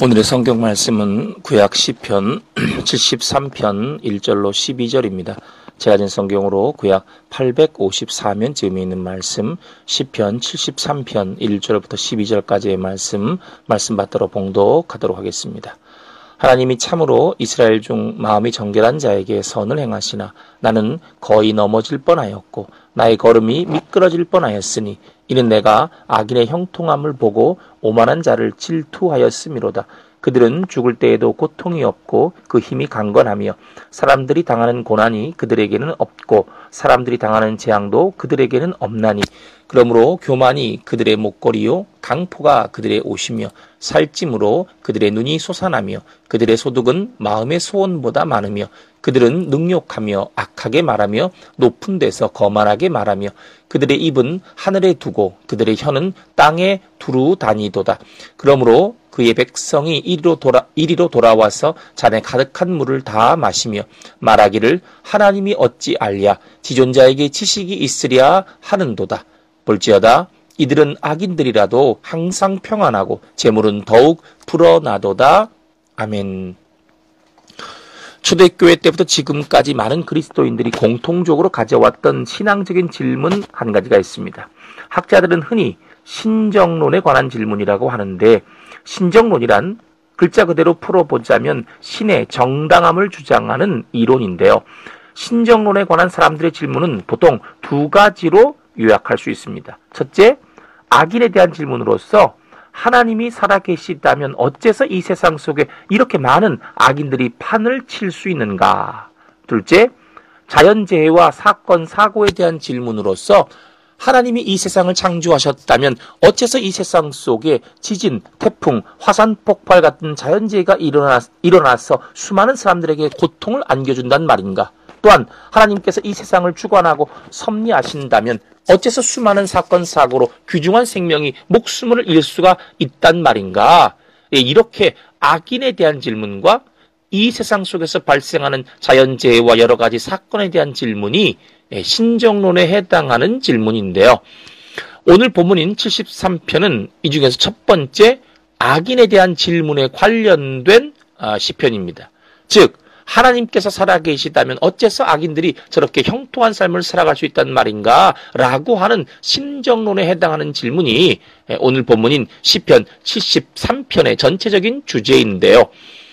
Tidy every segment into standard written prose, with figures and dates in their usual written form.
오늘의 성경 말씀은 구약 시편 73편 1절로 12절입니다. 제가 진 성경으로 구약 854면쯤에 있는 말씀, 시편 73편 1절부터 12절까지의 말씀 받들어 봉독하도록 하겠습니다. 하나님이 참으로 이스라엘 중 마음이 정결한 자에게 선을 행하시나 나는 거의 넘어질 뻔하였고 나의 걸음이 미끄러질 뻔하였으니 이는 내가 악인의 형통함을 보고 오만한 자를 질투하였음이로다. 그들은 죽을 때에도 고통이 없고 그 힘이 강건하며 사람들이 당하는 고난이 그들에게는 없고 사람들이 당하는 재앙도 그들에게는 없나니 그러므로 교만이 그들의 목걸이요 강포가 그들의 옷이며 살찜으로 그들의 눈이 솟아나며 그들의 소득은 마음의 소원보다 많으며 그들은 능욕하며 악하게 말하며 높은 데서 거만하게 말하며 그들의 입은 하늘에 두고 그들의 혀는 땅에 두루 다니도다. 그러므로 그의 백성이 이리로 돌아와서 잔에 가득한 물을 다 마시며 말하기를 하나님이 어찌 알랴 지존자에게 지식이 있으랴 하는도다. 볼지어다 이들은 악인들이라도 항상 평안하고 재물은 더욱 불어나도다. 아멘. 초대교회 때부터 지금까지 많은 그리스도인들이 공통적으로 가져왔던 신앙적인 질문 한 가지가 있습니다. 학자들은 흔히 신정론에 관한 질문이라고 하는데 신정론이란 글자 그대로 풀어보자면 신의 정당함을 주장하는 이론인데요. 신정론에 관한 사람들의 질문은 보통 두 가지로 요약할 수 있습니다. 첫째, 악인에 대한 질문으로서 하나님이 살아계시다면 어째서 이 세상 속에 이렇게 많은 악인들이 판을 칠 수 있는가? 둘째, 자연재해와 사건, 사고에 대한 질문으로서 하나님이 이 세상을 창조하셨다면 어째서 이 세상 속에 지진, 태풍, 화산 폭발 같은 자연재해가 일어나서 수많은 사람들에게 고통을 안겨준단 말인가? 또한 하나님께서 이 세상을 주관하고 섭리하신다면 어째서 수많은 사건, 사고로 귀중한 생명이 목숨을 잃을 수가 있단 말인가? 이렇게 악인에 대한 질문과 이 세상 속에서 발생하는 자연재해와 여러 가지 사건에 대한 질문이 신정론에 해당하는 질문인데요. 오늘 본문인 73편은 이 중에서 첫 번째 악인에 대한 질문에 관련된 시편입니다. 즉 하나님께서 살아계시다면 어째서 악인들이 저렇게 형통한 삶을 살아갈 수 있단 말인가? 라고 하는 신정론에 해당하는 질문이 오늘 본문인 시편 73편의 전체적인 주제인데요.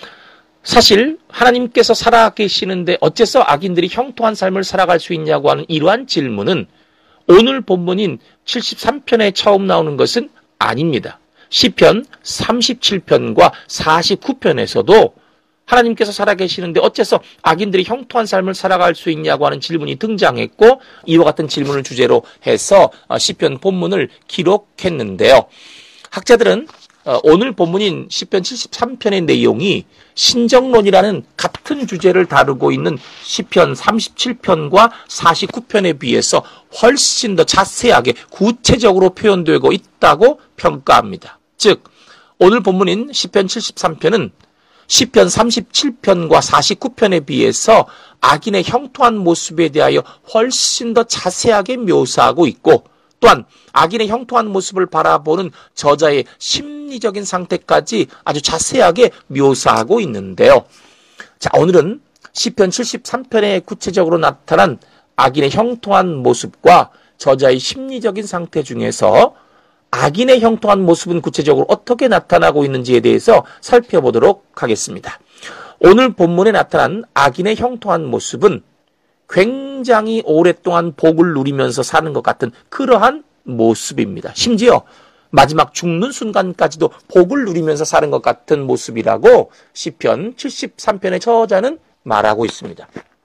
사실 하나님께서 살아계시는데 어째서 악인들이 형통한 삶을 살아갈 수 있냐고 하는 이러한 질문은 오늘 본문인 73편에 처음 나오는 것은 아닙니다. 시편 37편과 49편에서도 하나님께서 살아계시는데 어째서 악인들이 형통한 삶을 살아갈 수 있냐고 하는 질문이 등장했고 이와 같은 질문을 주제로 해서 시편 본문을 기록했는데요. 학자들은 오늘 본문인 시편 73편의 내용이 신정론이라는 같은 주제를 다루고 있는 시편 37편과 49편에 비해서 훨씬 더 자세하게 구체적으로 표현되고 있다고 평가합니다. 즉 오늘 본문인 시편 73편은 시편 37편과 49편에 비해서 악인의 형통한 모습에 대하여 훨씬 더 자세하게 묘사하고 있고 또한 악인의 형통한 모습을 바라보는 저자의 심리적인 상태까지 아주 자세하게 묘사하고 있는데요. 자, 오늘은 시편 73편에 구체적으로 나타난 악인의 형통한 모습과 저자의 심리적인 상태 중에서 악인의 형통한 모습은 구체적으로 어떻게 나타나고 있는지에 대해서 살펴보도록 하겠습니다. 오늘 본문에 나타난 악인의 형통한 모습은 굉장히 오랫동안 복을 누리면서 사는 것 같은 그러한 모습입니다. 심지어 마지막 죽는 순간까지도 복을 누리면서 사는 것 같은 모습이라고 시편 73편의 저자는 말하고 있습니다.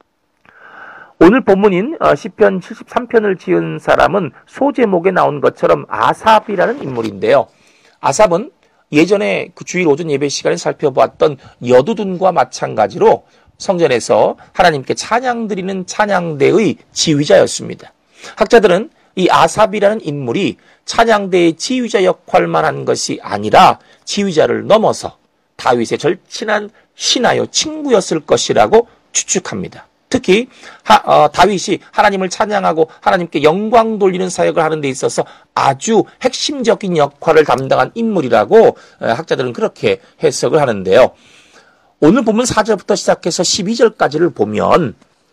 오늘 본문인 시편 73편을 지은 사람은 소제목에 나온 것처럼 아삽이라는 인물인데요. 아삽은 예전에 그 주일 오전 예배 시간에 살펴보았던 여두둔과 마찬가지로 성전에서 하나님께 찬양 드리는 찬양대의 지휘자였습니다. 학자들은 이 아삽이라는 인물이 찬양대의 지휘자 역할만 한 것이 아니라 지휘자를 넘어서 다윗의 절친한 신하요 친구였을 것이라고 추측합니다. 특히 다윗이 하나님을 찬양하고 하나님께 영광 돌리는 사역을 하는 데 있어서 아주 핵심적인 역할을 담당한 인물이라고 학자들은 그렇게 해석을 하는데요. 오늘 본문 4절부터 시작해서 12절까지를 보면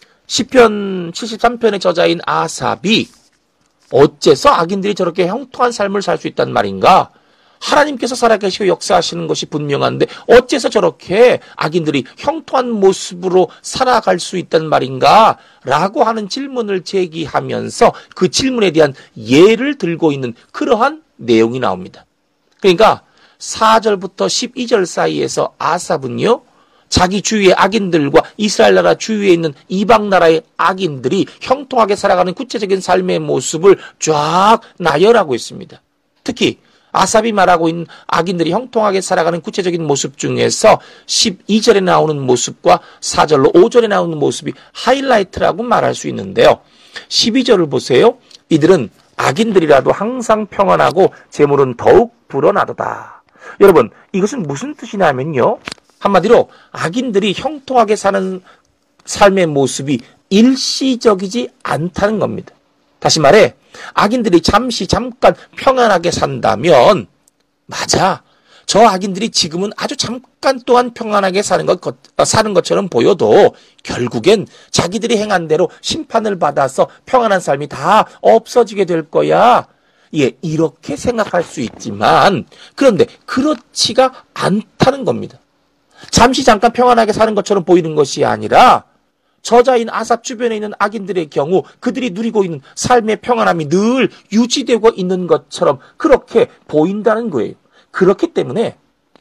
시편 73편의 저자인 아삽이 어째서 악인들이 저렇게 형통한 삶을 살 수 있단 말인가? 하나님께서 살아계시고 역사하시는 것이 분명한데 어째서 저렇게 악인들이 형통한 모습으로 살아갈 수 있단 말인가? 라고 하는 질문을 제기하면서 그 질문에 대한 예를 들고 있는 그러한 내용이 나옵니다. 그러니까 4절부터 12절 사이에서 아삽은요, 자기 주위의 악인들과 이스라엘 나라 주위에 있는 이방 나라의 악인들이 형통하게 살아가는 구체적인 삶의 모습을 쫙 나열하고 있습니다. 특히 아삽이 말하고 있는 악인들이 형통하게 살아가는 구체적인 모습 중에서 12절에 나오는 모습과 4절로 5절에 나오는 모습이 하이라이트라고 말할 수 있는데요. 12절을 보세요. 이들은 악인들이라도 항상 평안하고 재물은 더욱 불어나도다. 여러분, 이것은 무슨 뜻이냐면요. 한마디로 악인들이 형통하게 사는 삶의 모습이 일시적이지 않다는 겁니다. 다시 말해 악인들이 잠깐 평안하게 산다면 맞아. 저 악인들이 지금은 아주 잠깐 동안 평안하게 사는 것처럼 보여도 결국엔 자기들이 행한 대로 심판을 받아서 평안한 삶이 다 없어지게 될 거야. 예, 이렇게 생각할 수 있지만 그런데 그렇지가 않다는 겁니다. 잠깐 평안하게 사는 것처럼 보이는 것이 아니라 저자인 아삽 주변에 있는 악인들의 경우 그들이 누리고 있는 삶의 평안함이 늘 유지되고 있는 것처럼 그렇게 보인다는 거예요. 그렇기 때문에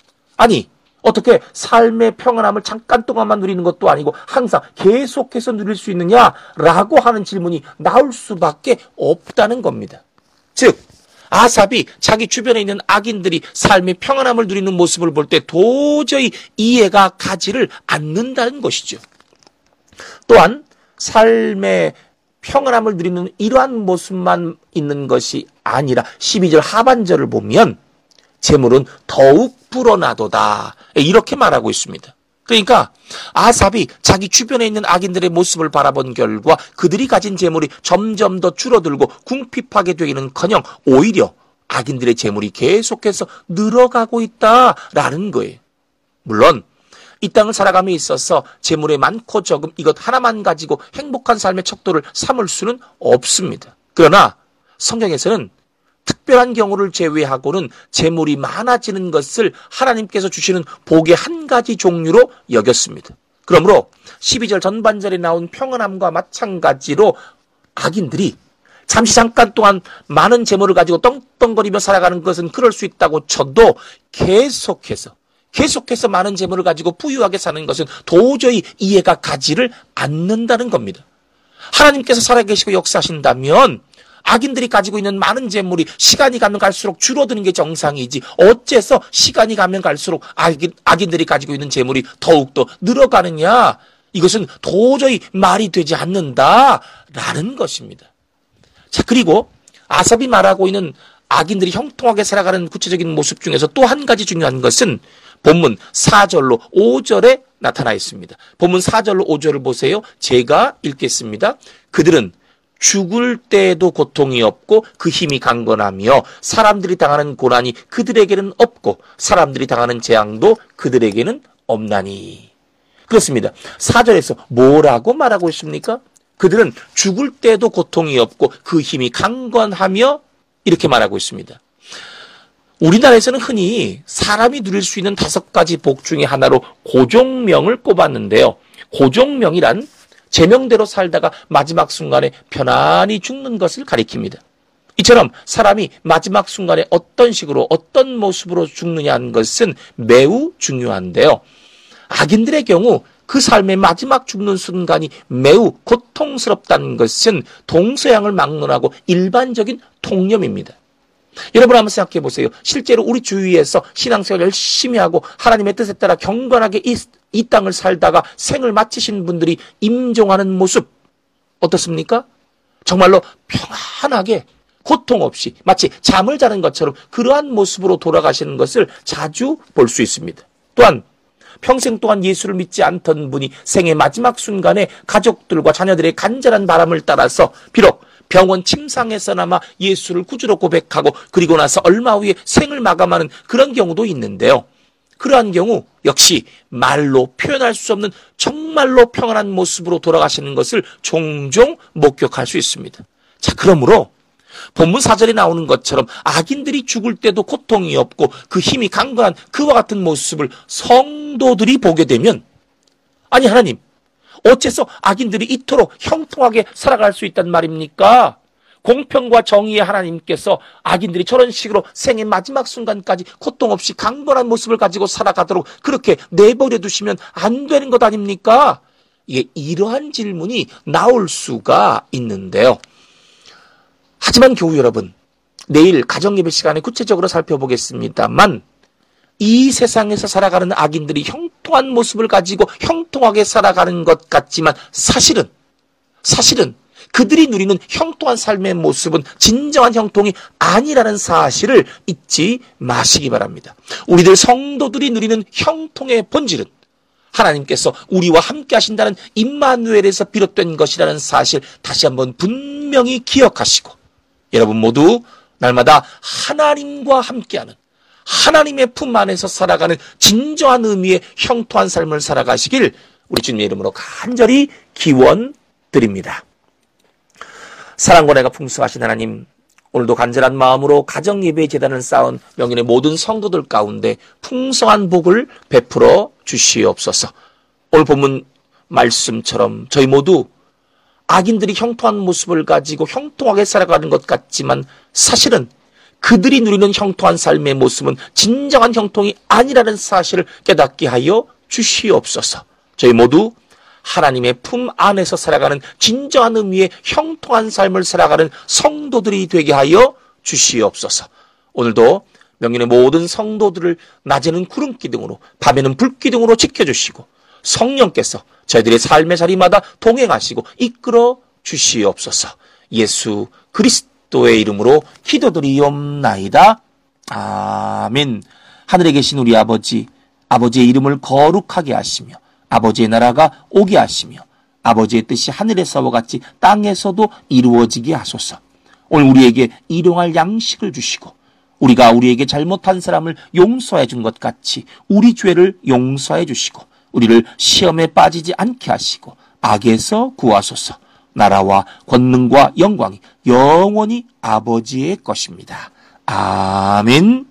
어떻게 삶의 평안함을 잠깐 동안만 누리는 것도 아니고 항상 계속해서 누릴 수 있느냐라고 하는 질문이 나올 수밖에 없다는 겁니다. 즉 아삽이 자기 주변에 있는 악인들이 삶의 평안함을 누리는 모습을 볼 때 도저히 이해가 가지를 않는다는 것이죠. 또한 삶의 평안함을 누리는 이러한 모습만 있는 것이 아니라 12절 하반절을 보면 재물은 더욱 불어나도다. 이렇게 말하고 있습니다. 그러니까 아삽이 자기 주변에 있는 악인들의 모습을 바라본 결과 그들이 가진 재물이 점점 더 줄어들고 궁핍하게 되기는커녕 오히려 악인들의 재물이 계속해서 늘어가고 있다라는 거예요. 물론 이 땅을 살아감에 있어서 재물의 많고 적음 이것 하나만 가지고 행복한 삶의 척도를 삼을 수는 없습니다. 그러나 성경에서는 특별한 경우를 제외하고는 재물이 많아지는 것을 하나님께서 주시는 복의 한 가지 종류로 여겼습니다. 그러므로 12절 전반절에 나온 평안함과 마찬가지로 악인들이 잠깐 동안 많은 재물을 가지고 떵떵거리며 살아가는 것은 그럴 수 있다고 쳐도 계속해서 많은 재물을 가지고 부유하게 사는 것은 도저히 이해가 가지를 않는다는 겁니다. 하나님께서 살아계시고 역사하신다면 악인들이 가지고 있는 많은 재물이 시간이 가면 갈수록 줄어드는 게 정상이지 어째서 시간이 가면 갈수록 악인들이 가지고 있는 재물이 더욱더 늘어가느냐? 이것은 도저히 말이 되지 않는다라는 것입니다. 자, 그리고 아삽이 말하고 있는 악인들이 형통하게 살아가는 구체적인 모습 중에서 또 한 가지 중요한 것은 본문 4절로 5절에 나타나 있습니다. 본문 4절로 5절을 보세요. 제가 읽겠습니다. 그들은 죽을 때에도 고통이 없고 그 힘이 강건하며 사람들이 당하는 고난이 그들에게는 없고 사람들이 당하는 재앙도 그들에게는 없나니. 그렇습니다. 4절에서 뭐라고 말하고 있습니까? 그들은 죽을 때도 고통이 없고 그 힘이 강건하며 이렇게 말하고 있습니다. 우리나라에서는 흔히 사람이 누릴 수 있는 5가지 복 중에 하나로 고종명을 꼽았는데요. 고종명이란 제명대로 살다가 마지막 순간에 편안히 죽는 것을 가리킵니다. 이처럼 사람이 마지막 순간에 어떤 식으로 어떤 모습으로 죽느냐는 것은 매우 중요한데요. 악인들의 경우 그 삶의 마지막 죽는 순간이 매우 고통스럽다는 것은 동서양을 막론하고 일반적인 통념입니다. 여러분 한번 생각해 보세요. 실제로 우리 주위에서 신앙생활 열심히 하고 하나님의 뜻에 따라 경건하게 이 땅을 살다가 생을 마치신 분들이 임종하는 모습 어떻습니까? 정말로 평안하게 고통 없이 마치 잠을 자는 것처럼 그러한 모습으로 돌아가시는 것을 자주 볼 수 있습니다. 또한 평생 동안 예수를 믿지 않던 분이 생의 마지막 순간에 가족들과 자녀들의 간절한 바람을 따라서 비록 병원 침상에서나마 예수를 구주로 고백하고 그리고 나서 얼마 후에 생을 마감하는 그런 경우도 있는데요. 그러한 경우 역시 말로 표현할 수 없는 정말로 평안한 모습으로 돌아가시는 것을 종종 목격할 수 있습니다. 자, 그러므로 본문 4절에 나오는 것처럼 악인들이 죽을 때도 고통이 없고 그 힘이 강건한 그와 같은 모습을 성도들이 보게 되면, 아니 하나님, 어째서 악인들이 이토록 형통하게 살아갈 수 있단 말입니까? 공평과 정의의 하나님께서 악인들이 저런 식으로 생의 마지막 순간까지 고통 없이 강건한 모습을 가지고 살아가도록 그렇게 내버려 두시면 안 되는 것 아닙니까? 이러한 질문이 나올 수가 있는데요. 하지만 교우 여러분, 내일 가정예배 시간에 구체적으로 살펴보겠습니다만 이 세상에서 살아가는 악인들이 형통한 모습을 가지고 형통하게 살아가는 것 같지만 사실은 그들이 누리는 형통한 삶의 모습은 진정한 형통이 아니라는 사실을 잊지 마시기 바랍니다. 우리들 성도들이 누리는 형통의 본질은 하나님께서 우리와 함께 하신다는 임마누엘에서 비롯된 것이라는 사실 다시 한번 분명히 기억하시고, 여러분 모두 날마다 하나님과 함께하는 하나님의 품 안에서 살아가는 진정한 의미의 형통한 삶을 살아가시길 우리 주님의 이름으로 간절히 기원드립니다. 사랑과 은혜가 풍성하신 하나님, 오늘도 간절한 마음으로 가정예배의 제단을 쌓은 명인의 모든 성도들 가운데 풍성한 복을 베풀어 주시옵소서. 오늘 본문 말씀처럼 저희 모두 악인들이 형통한 모습을 가지고 형통하게 살아가는 것 같지만 사실은 그들이 누리는 형통한 삶의 모습은 진정한 형통이 아니라는 사실을 깨닫게 하여 주시옵소서. 저희 모두 하나님의 품 안에서 살아가는 진정한 의미의 형통한 삶을 살아가는 성도들이 되게 하여 주시옵소서. 오늘도 명인의 모든 성도들을 낮에는 구름기둥으로 밤에는 불기둥으로 지켜주시고 성령께서 저희들의 삶의 자리마다 동행하시고 이끌어 주시옵소서. 예수 그리스도의 이름으로 기도드리옵나이다. 아멘. 하늘에 계신 우리 아버지, 아버지의 이름을 거룩하게 하시며 아버지의 나라가 오게 하시며 아버지의 뜻이 하늘에서와 같이 땅에서도 이루어지게 하소서. 오늘 우리에게 일용할 양식을 주시고 우리가 우리에게 잘못한 사람을 용서해 준 것 같이 우리 죄를 용서해 주시고 우리를 시험에 빠지지 않게 하시고 악에서 구하소서. 나라와 권능과 영광이 영원히 아버지의 것입니다. 아멘.